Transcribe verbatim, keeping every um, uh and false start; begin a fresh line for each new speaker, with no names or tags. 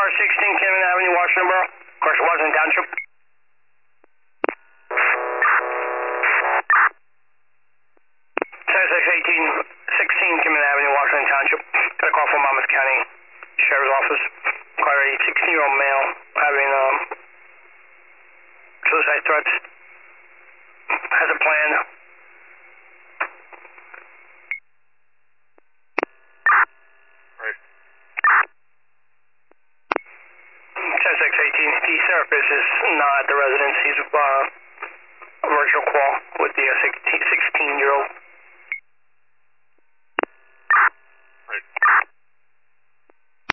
car sixteen, Kevin Avenue, Washington Borough. Of course, it wasn't Township. Sussex eighteen, sixteen, Kevin Avenue, Washington Township. Got a call from Monmouth County Sheriff's Office. Got a sixteen-year-old male having um, suicide threats. Has a plan.
Right.
Sussex eighteen, the therapist is not at the residence. He's uh, a virtual call with the sixteen-year-old.